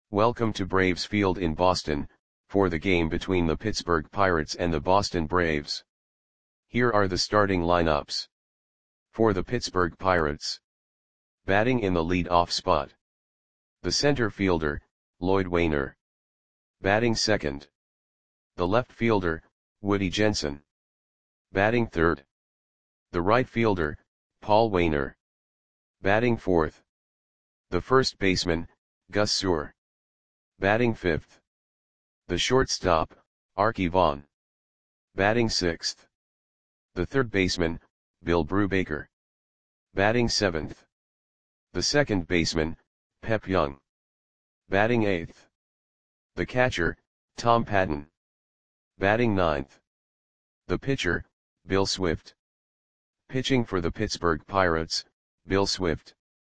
Welcome to Braves Field in Boston, for the game between the Pittsburgh Pirates and the Boston Braves. Here are the starting lineups. For the Pittsburgh Pirates. Batting in the lead-off spot. The center fielder, Lloyd Waner. Batting second. The left fielder, Woody Jensen. Batting third. The right fielder, Paul Waner. Batting fourth. The first baseman, Gus Suhr. Batting fifth. The shortstop, Arky Vaughan. Batting sixth. The third baseman, Bill Brubaker. Batting seventh. The second baseman, Pep Young. Batting eighth. The catcher, Tom Patton. Batting ninth. The pitcher, Bill Swift. Pitching for the Pittsburgh Pirates, Bill Swift.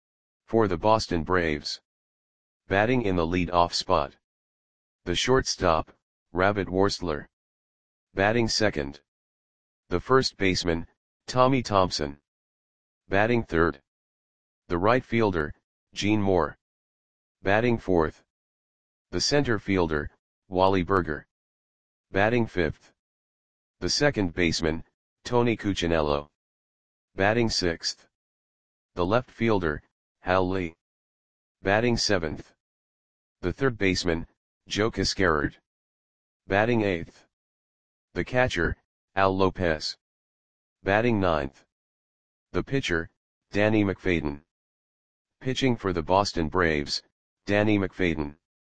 For the Boston Braves. Batting in the lead-off spot. The shortstop, Rabbit Worsler. Batting second. The first baseman, Tommy Thompson. Batting third. The right fielder, Gene Moore. Batting fourth. The center fielder, Wally Burger. Batting fifth. The second baseman, Tony Cuccinello. Batting sixth. The left fielder, Hal Lee. Batting seventh. The third baseman, Joe Cascarard. Batting eighth. The catcher, Al Lopez. Batting ninth. The pitcher, Danny McFadden. Pitching for the Boston Braves, Danny McFadden.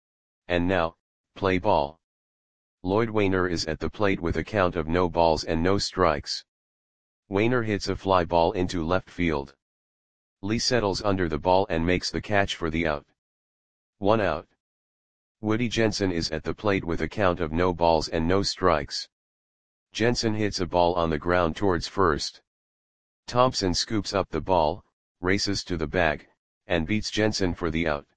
And now, play ball. Lloyd Waner is at the plate with a count of no balls and no strikes. Waner hits a fly ball into left field. Lee settles under the ball and makes the catch for the out. 1 out. Woody Jensen is at the plate with a count of no balls and no strikes. Jensen hits a ball on the ground towards first. Thompson scoops up the ball, races to the bag, and beats Jensen for the out.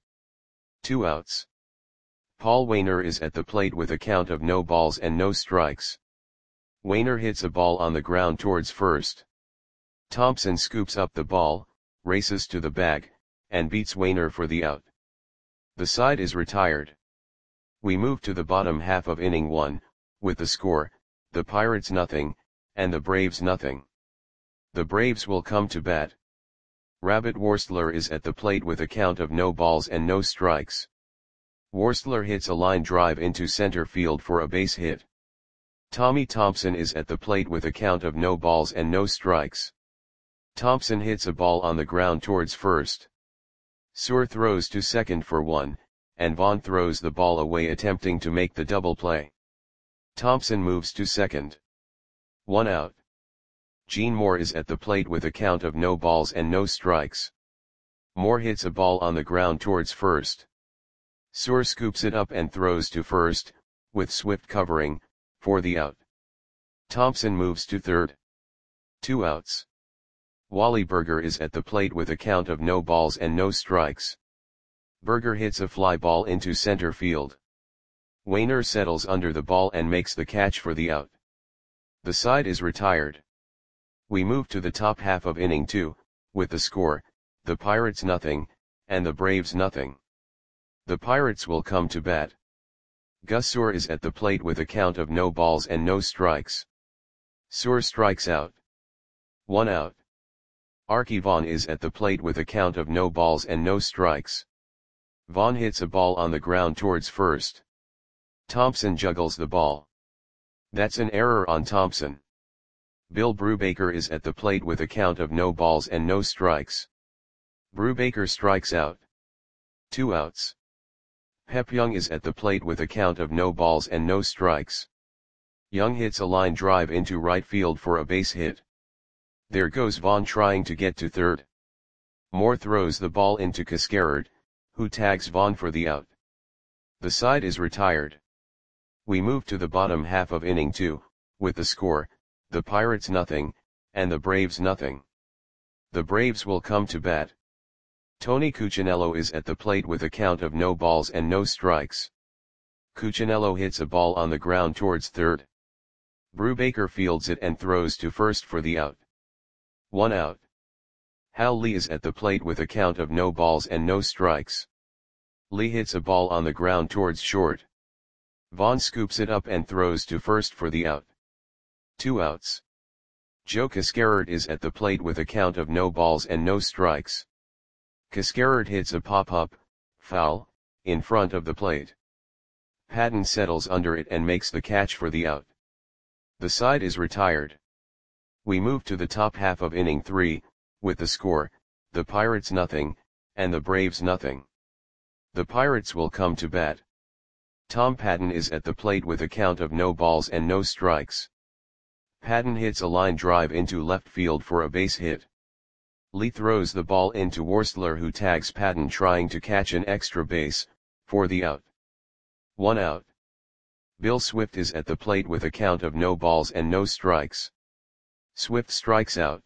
2 outs. Paul Waner is at the plate with a count of no balls and no strikes. Waner hits a ball on the ground towards first. Thompson scoops up the ball, races to the bag, and beats Waner for the out. The side is retired. We move to the bottom half of inning 1, with the score, the Pirates nothing, and the Braves nothing. The Braves will come to bat. Rabbit Worsler is at the plate with a count of no balls and no strikes. Worsler hits a line drive into center field for a base hit. Tommy Thompson is at the plate with a count of no balls and no strikes. Thompson hits a ball on the ground towards first. Suhr throws to second for 1, and Vaughan throws the ball away attempting to make the double play. Thompson moves to second. 1 out. Gene Moore is at the plate with a count of no balls and no strikes. Moore hits a ball on the ground towards first. Suhr scoops it up and throws to first, with Swift covering, for the out. Thompson moves to third. 2 outs. Wally Burger is at the plate with a count of no balls and no strikes. Burger hits a fly ball into center field. Waner settles under the ball and makes the catch for the out. The side is retired. We move to the top half of inning 2, with the score, the Pirates nothing, and the Braves nothing. The Pirates will come to bat. Gus Suhr is at the plate with a count of no balls and no strikes. Suhr strikes out. 1 out. Arky Vaughan is at the plate with a count of no balls and no strikes. Vaughan hits a ball on the ground towards first. Thompson juggles the ball. That's an error on Thompson. Bill Brubaker is at the plate with a count of no balls and no strikes. Brubaker strikes out. 2 outs. Pep Young is at the plate with a count of no balls and no strikes. Young hits a line drive into right field for a base hit. There goes Vaughan trying to get to third. Moore throws the ball into Cascarard, who tags Vaughan for the out. The side is retired. We move to the bottom half of inning 2, with the score, the Pirates nothing, and the Braves nothing. The Braves will come to bat. Tony Cuccinello is at the plate with a count of no balls and no strikes. Cuccinello hits a ball on the ground towards third. Brubaker fields it and throws to first for the out. 1 out. Hal Lee is at the plate with a count of no balls and no strikes. Lee hits a ball on the ground towards short. Vaughn scoops it up and throws to first for the out. 2 outs. Joe Cascarard is at the plate with a count of no balls and no strikes. Cascarard hits a pop-up, foul, in front of the plate. Patton settles under it and makes the catch for the out. The side is retired. We move to the top half of inning 3, with the score, the Pirates nothing, and the Braves nothing. The Pirates will come to bat. Tom Patton is at the plate with a count of no balls and no strikes. Patton hits a line drive into left field for a base hit. Lee throws the ball into Worstler, who tags Patton trying to catch an extra base, for the out. 1 out. Bill Swift is at the plate with a count of no balls and no strikes. Swift strikes out.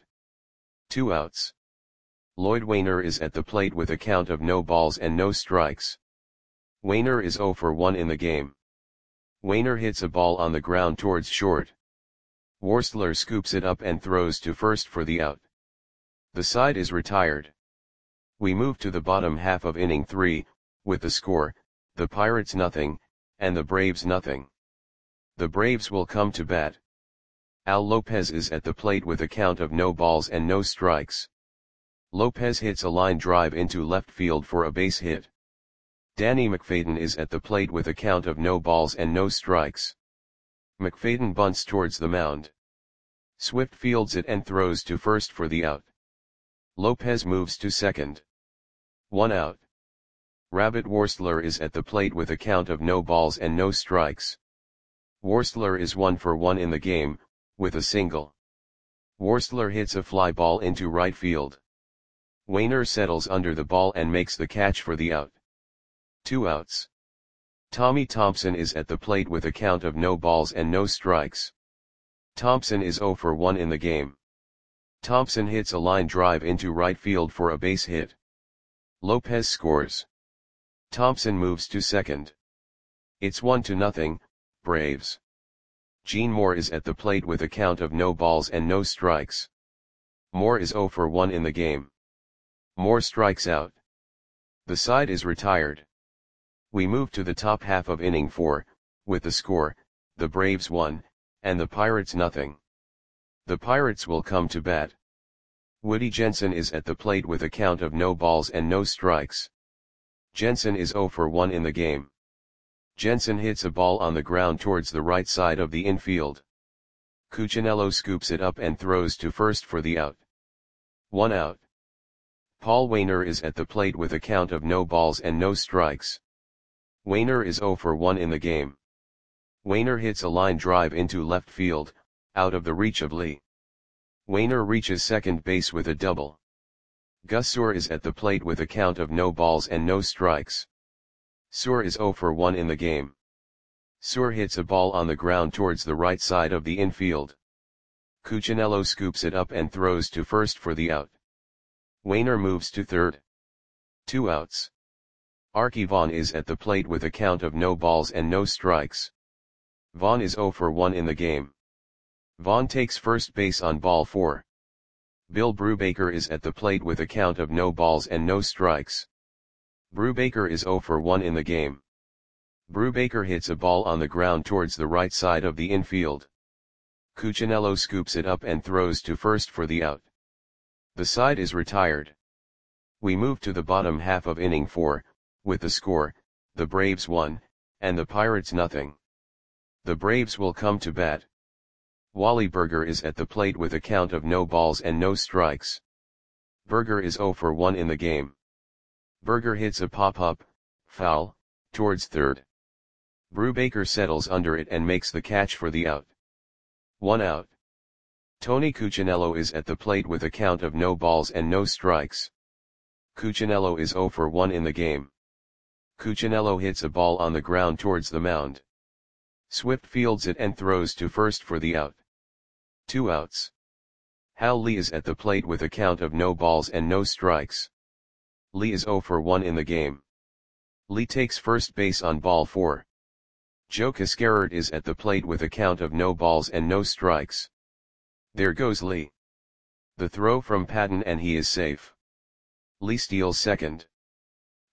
2 outs. Lloyd Wainer is at the plate with a count of no balls and no strikes. Wainer is 0 for 1 in the game. Wainer hits a ball on the ground towards short. Worstler scoops it up and throws to first for the out. The side is retired. We move to the bottom half of inning 3, with the score, the Pirates nothing, and the Braves nothing. The Braves will come to bat. Al Lopez is at the plate with a count of no balls and no strikes. Lopez hits a line drive into left field for a base hit. Danny McFadden is at the plate with a count of no balls and no strikes. McFadden bunts towards the mound. Swift fields it and throws to first for the out. Lopez moves to second. 1 out. Rabbit Worstler is at the plate with a count of no balls and no strikes. Worstler is 1 for 1 in the game, with a single. Worstler hits a fly ball into right field. Wainer settles under the ball and makes the catch for the out. 2 outs. Tommy Thompson is at the plate with a count of no balls and no strikes. Thompson is 0 for 1 in the game. Thompson hits a line drive into right field for a base hit. Lopez scores. Thompson moves to second. It's 1-0, Braves. Gene Moore is at the plate with a count of no balls and no strikes. Moore is 0 for 1 in the game. Moore strikes out. The side is retired. We move to the top half of inning 4, with the score, the Braves 1, and the Pirates nothing. The Pirates will come to bat. Woody Jensen is at the plate with a count of no balls and no strikes. Jensen is 0 for 1 in the game. Jensen hits a ball on the ground towards the right side of the infield. Cuccinello scoops it up and throws to first for the out. 1 out. Paul Wainer is at the plate with a count of no balls and no strikes. Wainer is 0 for 1 in the game. Wainer hits a line drive into left field, out of the reach of Lee. Wainer reaches second base with a double. Gus Suhr is at the plate with a count of no balls and no strikes. Suhr is 0 for 1 in the game. Suhr hits a ball on the ground towards the right side of the infield. Cuccinello scoops it up and throws to first for the out. Wainer moves to third. 2 outs. Arky Vaughan is at the plate with a count of no balls and no strikes. Vaughan is 0 for 1 in the game. Vaughan takes first base on ball 4. Bill Brubaker is at the plate with a count of no balls and no strikes. Brubaker is 0 for 1 in the game. Brubaker hits a ball on the ground towards the right side of the infield. Cuccinello scoops it up and throws to first for the out. The side is retired. We move to the bottom half of inning 4, with the score, the Braves 1, and the Pirates nothing. The Braves will come to bat. Wally Burger is at the plate with a count of no balls and no strikes. Burger is 0 for 1 in the game. Burger hits a pop-up, foul, towards third. Brubaker settles under it and makes the catch for the out. 1 out. Tony Cuccinello is at the plate with a count of no balls and no strikes. Cuccinello is 0 for 1 in the game. Cuccinello hits a ball on the ground towards the mound. Swift fields it and throws to first for the out. 2 outs. Hal Lee is at the plate with a count of no balls and no strikes. Lee is 0 for 1 in the game. Lee takes first base on ball 4. Joe Cascarard is at the plate with a count of no balls and no strikes. There goes Lee. The throw from Patton and he is safe. Lee steals second.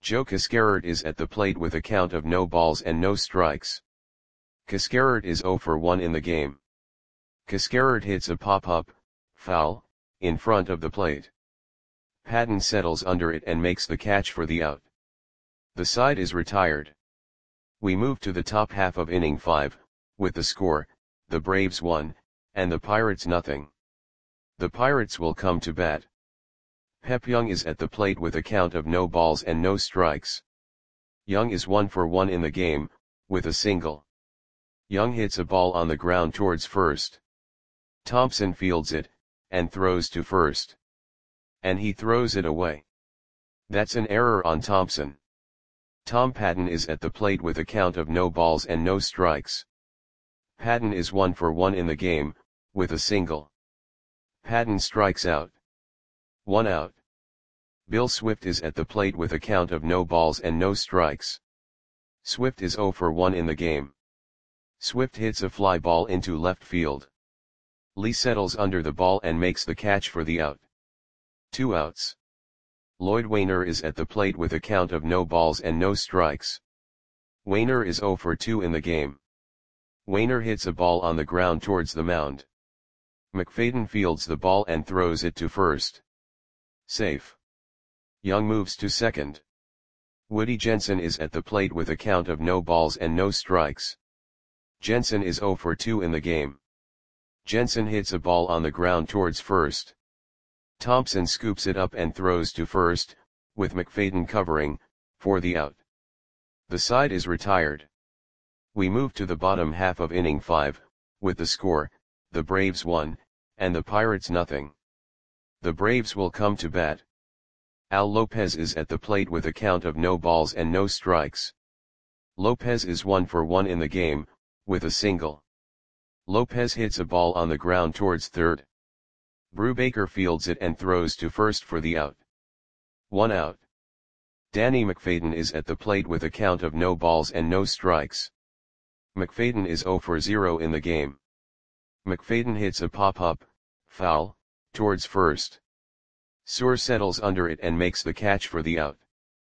Joe Cascarard is at the plate with a count of no balls and no strikes. Cascarard is 0 for 1 in the game. Cascarard hits a pop-up, foul, in front of the plate. Patton settles under it and makes the catch for the out. The side is retired. We move to the top half of inning 5, with the score, the Braves 1, and the Pirates nothing. The Pirates will come to bat. Pep Young is at the plate with a count of no balls and no strikes. Young is 1 for 1 in the game, with a single. Young hits a ball on the ground towards first. Thompson fields it, and throws to first. And he throws it away. That's an error on Thompson. Tom Patton is at the plate with a count of no balls and no strikes. Patton is 1 for 1 in the game, with a single. Patton strikes out. 1 out. Bill Swift is at the plate with a count of no balls and no strikes. Swift is 0 for 1 in the game. Swift hits a fly ball into left field. Lee settles under the ball and makes the catch for the out. 2 outs. Lloyd Wainer is at the plate with a count of no balls and no strikes. Wainer is 0 for 2 in the game. Wainer hits a ball on the ground towards the mound. McFadden fields the ball and throws it to first. Safe. Young moves to second. Woody Jensen is at the plate with a count of no balls and no strikes. Jensen is 0 for 2 in the game. Jensen hits a ball on the ground towards first. Thompson scoops it up and throws to first, with McFadden covering, for the out. The side is retired. We move to the bottom half of inning 5, with the score, the Braves 1, and the Pirates nothing. The Braves will come to bat. Al Lopez is at the plate with a count of no balls and no strikes. Lopez is 1 for 1 in the game, with a single. Lopez hits a ball on the ground towards third. Brubaker fields it and throws to first for the out. 1 out. Danny McFadden is at the plate with a count of no balls and no strikes. McFadden is 0 for 0 in the game. McFadden hits a pop-up, foul, towards first. Suhr settles under it and makes the catch for the out.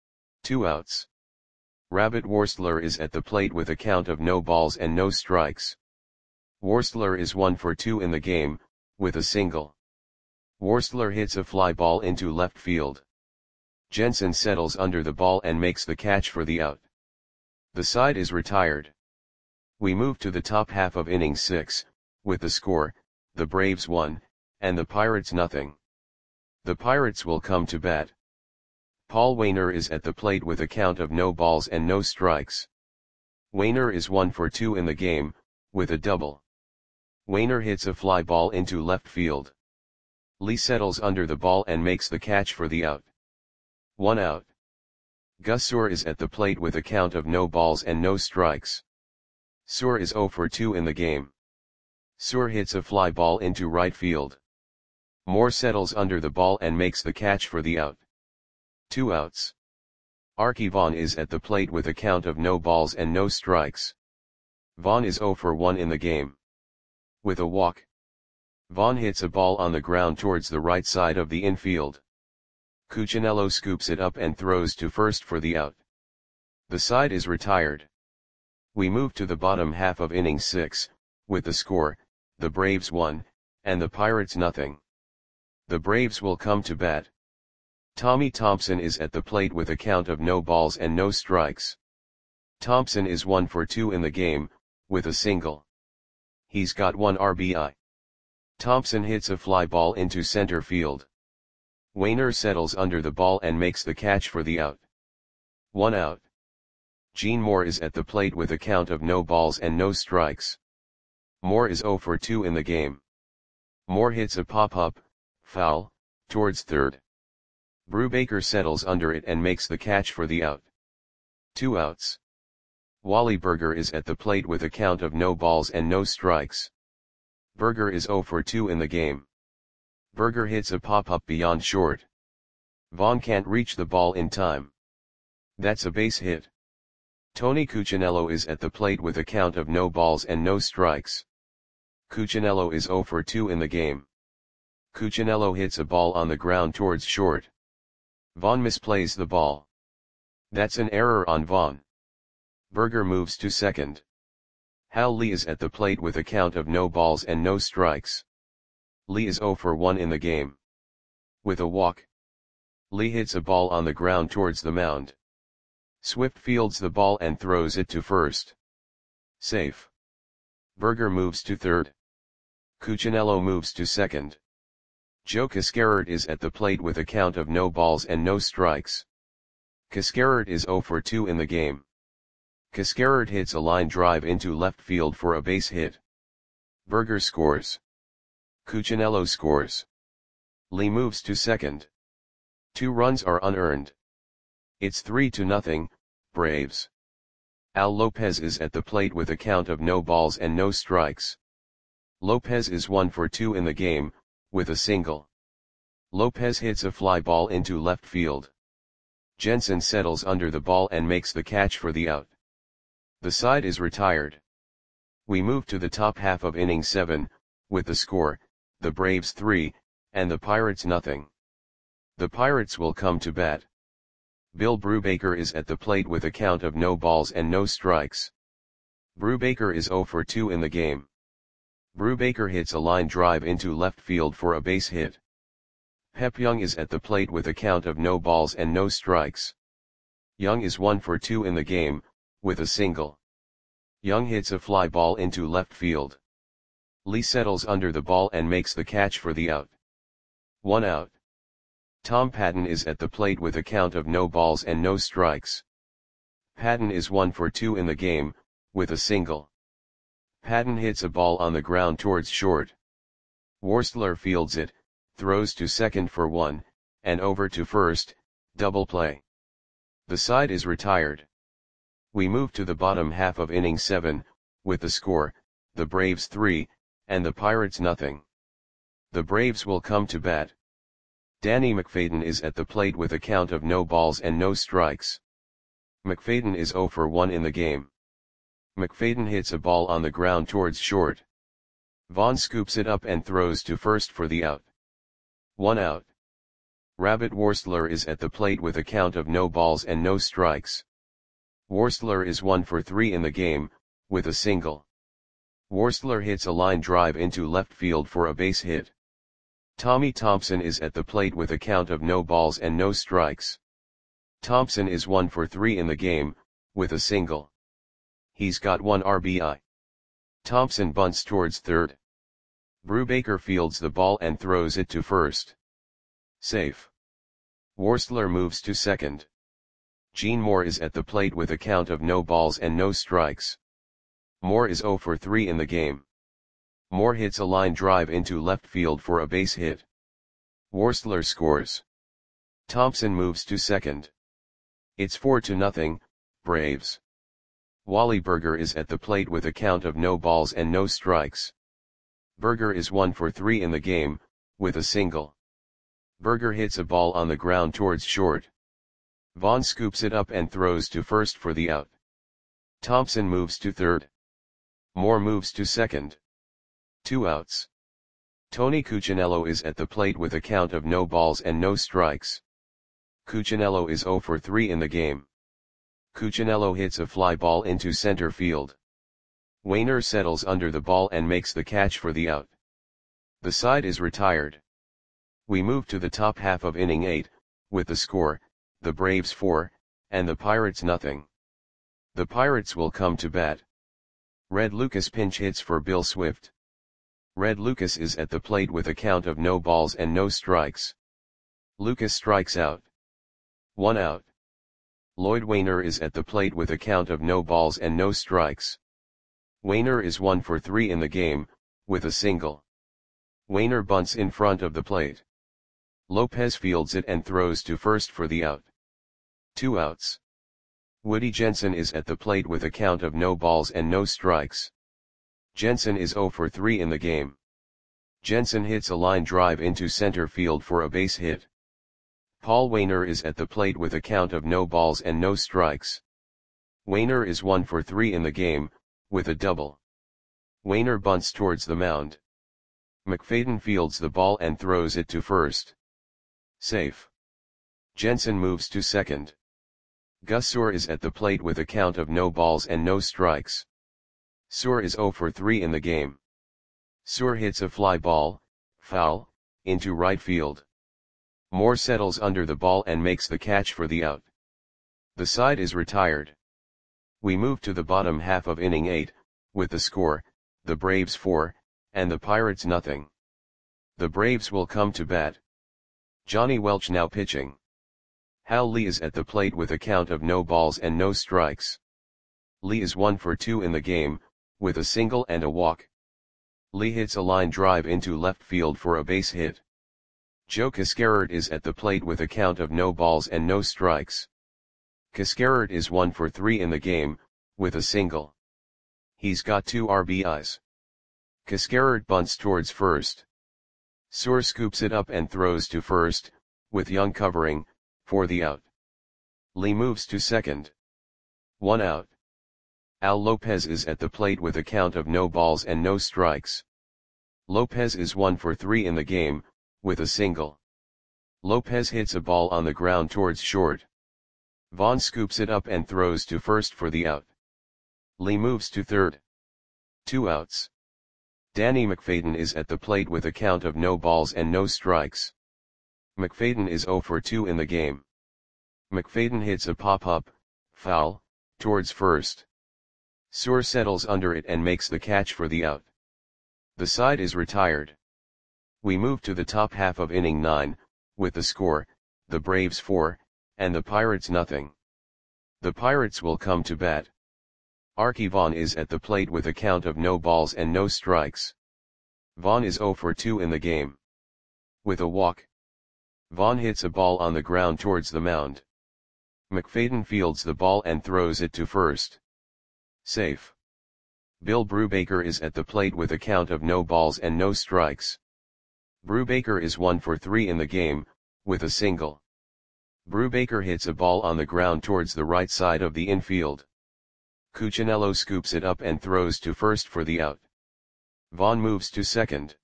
2 outs. Rabbit Worstler is at the plate with a count of no balls and no strikes. Worstler is 1 for 2 in the game, with a single. Worstler hits a fly ball into left field. Jensen settles under the ball and makes the catch for the out. The side is retired. We move to the top half of inning 6, with the score, the Braves 1, and the Pirates nothing. The Pirates will come to bat. Paul Wainer is at the plate with a count of no balls and no strikes. Wainer is 1 for 2 in the game, with a double. Wainer hits a fly ball into left field. Lee settles under the ball and makes the catch for the out. 1 out. Gus Suhr is at the plate with a count of no balls and no strikes. Suhr is 0 for 2 in the game. Suhr hits a fly ball into right field. Moore settles under the ball and makes the catch for the out. 2 outs. Arky Vaughan is at the plate with a count of no balls and no strikes. Vaughan is 0 for 1 in the game. With a walk. Vaughan hits a ball on the ground towards the right side of the infield. Cuccinello scoops it up and throws to first for the out. The side is retired. We move to the bottom half of inning 6, with the score, the Braves 1, and the Pirates nothing. The Braves will come to bat. Tommy Thompson is at the plate with a count of no balls and no strikes. Thompson is 1 for 2 in the game, with a single. He's got 1 RBI. Thompson hits a fly ball into center field. Wainer settles under the ball and makes the catch for the out. 1 out. Gene Moore is at the plate with a count of no balls and no strikes. Moore is 0 for 2 in the game. Moore hits a pop-up, foul, towards third. Brubaker settles under it and makes the catch for the out. 2 outs. Wally Berger is at the plate with a count of no balls and no strikes. Berger is 0 for 2 in the game. Berger hits a pop-up beyond short. Vaughn can't reach the ball in time. That's a base hit. Tony Cuccinello is at the plate with a count of no balls and no strikes. Cuccinello is 0 for 2 in the game. Cuccinello hits a ball on the ground towards short. Vaughn misplays the ball. That's an error on Vaughn. Berger moves to second. Hal Lee is at the plate with a count of no balls and no strikes. Lee is 0 for 1 in the game. With a walk, Lee hits a ball on the ground towards the mound. Swift fields the ball and throws it to first. Safe. Berger moves to third. Cuccinello moves to second. Joe Cascarert is at the plate with a count of no balls and no strikes. Cascarert is 0 for 2 in the game. Cascarert hits a line drive into left field for a base hit. Berger scores. Cuccinello scores. Lee moves to second. 2 runs are unearned. It's 3-0, Braves. Al Lopez is at the plate with a count of no balls and no strikes. Lopez is 1 for 2 in the game, with a single. Lopez hits a fly ball into left field. Jensen settles under the ball and makes the catch for the out. The side is retired. We move to the top half of inning 7, with the score, the Braves 3, and the Pirates 0. The Pirates will come to bat. Bill Brubaker is at the plate with a count of no balls and no strikes. Brubaker is 0 for 2 in the game. Brubaker hits a line drive into left field for a base hit. Pep Young is at the plate with a count of no balls and no strikes. Young is 1 for 2 in the game, with a single. Young hits a fly ball into left field. Lee settles under the ball and makes the catch for the out. 1 out. Tom Patton is at the plate with a count of no balls and no strikes. Patton is 1 for 2 in the game, with a single. Patton hits a ball on the ground towards short. Worstler fields it, throws to second for 1, and over to first, double play. The side is retired. We move to the bottom half of inning 7, with the score, the Braves 3, and the Pirates 0. The Braves will come to bat. Danny McFadden is at the plate with a count of no balls and no strikes. McFadden is 0 for 1 in the game. McFadden hits a ball on the ground towards short. Vaughn scoops it up and throws to first for the out. 1 out. Rabbit Worstler is at the plate with a count of no balls and no strikes. Worstler is 1 for 3 in the game, with a single. Worstler hits a line drive into left field for a base hit. Tommy Thompson is at the plate with a count of no balls and no strikes. Thompson is 1 for 3 in the game, with a single. He's got 1 RBI. Thompson bunts towards third. Brubaker fields the ball and throws it to first. Safe. Worstler moves to second. Gene Moore is at the plate with a count of no balls and no strikes. Moore is 0 for 3 in the game. Moore hits a line drive into left field for a base hit. Worstler scores. Thompson moves to second. It's 4-0, Braves. Wally Berger is at the plate with a count of no balls and no strikes. Berger is 1 for 3 in the game, with a single. Berger hits a ball on the ground towards short. Vaughn scoops it up and throws to first for the out. Thompson moves to third. Moore moves to second. 2 outs. Tony Cuccinello is at the plate with a count of no balls and no strikes. Cuccinello is 0 for 3 in the game. Cuccinello hits a fly ball into center field. Wainer settles under the ball and makes the catch for the out. The side is retired. We move to the top half of inning 8, with the score, the Braves 4, and the Pirates 0. The Pirates will come to bat. Red Lucas pinch hits for Bill Swift. Red Lucas is at the plate with a count of no balls and no strikes. Lucas strikes out. 1 out. Lloyd Wainer is at the plate with a count of no balls and no strikes. Wainer is 1 for 3 in the game, with a single. Wainer bunts in front of the plate. Lopez fields it and throws to first for the out. 2 outs. Woody Jensen is at the plate with a count of no balls and no strikes. Jensen is 0 for 3 in the game. Jensen hits a line drive into center field for a base hit. Paul Wainer is at the plate with a count of no balls and no strikes. Wainer is 1 for 3 in the game, with a double. Wainer bunts towards the mound. McFadden fields the ball and throws it to first. Safe. Jensen moves to second. Gus Suhr is at the plate with a count of no balls and no strikes. Suhr is 0 for 3 in the game. Suhr hits a fly ball, foul, into right field. Moore settles under the ball and makes the catch for the out. The side is retired. We move to the bottom half of inning 8, with the score, the Braves 4, and the Pirates nothing. The Braves will come to bat. Johnny Welch now pitching. Hal Lee is at the plate with a count of no balls and no strikes. Lee is 1 for 2 in the game, with a single and a walk. Lee hits a line drive into left field for a base hit. Joe Cascarard is at the plate with a count of no balls and no strikes. Cascarard is 1 for 3 in the game, with a single. He's got 2 RBIs. Cascarard bunts towards first. Suhr scoops it up and throws to first, with Young covering, for the out. Lee moves to second. 1 out. Al Lopez is at the plate with a count of no balls and no strikes. Lopez is 1 for 3 in the game, with a single. Lopez hits a ball on the ground towards short. Vaughn scoops it up and throws to first for the out. Lee moves to third. 2 outs. Danny McFadden is at the plate with a count of no balls and no strikes. McFadden is 0 for 2 in the game. McFadden hits a pop-up, foul, towards first. Suhr settles under it and makes the catch for the out. The side is retired. We move to the top half of inning 9, with the score, the Braves 4, and the Pirates nothing. The Pirates will come to bat. Arky Vaughan is at the plate with a count of no balls and no strikes. Vaughan is 0 for 2 in the game. With a walk. Vaughan hits a ball on the ground towards the mound. McFadden fields the ball and throws it to first. Safe. Bill Brubaker is at the plate with a count of no balls and no strikes. Brubaker is 1 for 3 in the game, with a single. Brubaker hits a ball on the ground towards the right side of the infield. Cuccinello scoops it up and throws to first for the out. Vaughan moves to second.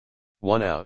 1 out.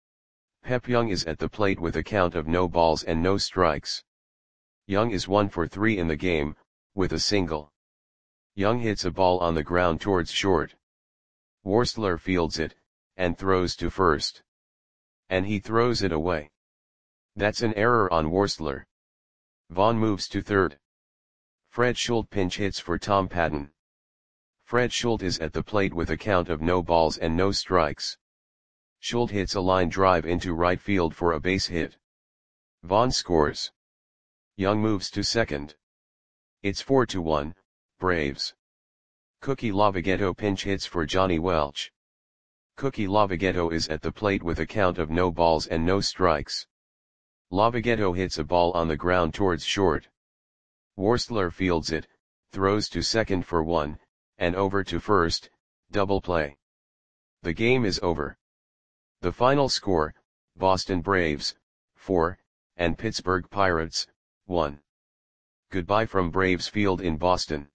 Pep Young is at the plate with a count of no balls and no strikes. Young is 1 for 3 in the game, with a single. Young hits a ball on the ground towards short. Worstler fields it, and throws to first. And he throws it away. That's an error on Worstler. Vaughan moves to third. Fred Schuldt pinch hits for Tom Patton. Fred Schuldt is at the plate with a count of no balls and no strikes. Schuldt hits a line drive into right field for a base hit. Vaughan scores. Young moves to second. It's 4-1, Braves. Cookie Lavagetto pinch hits for Johnny Welch. Cookie Lavagetto is at the plate with a count of no balls and no strikes. Lavagetto hits a ball on the ground towards short. Worstler fields it, throws to second for 1, and over to first, double play. The game is over. The final score, Boston Braves, 4, and Pittsburgh Pirates, 1. Goodbye from Braves Field in Boston.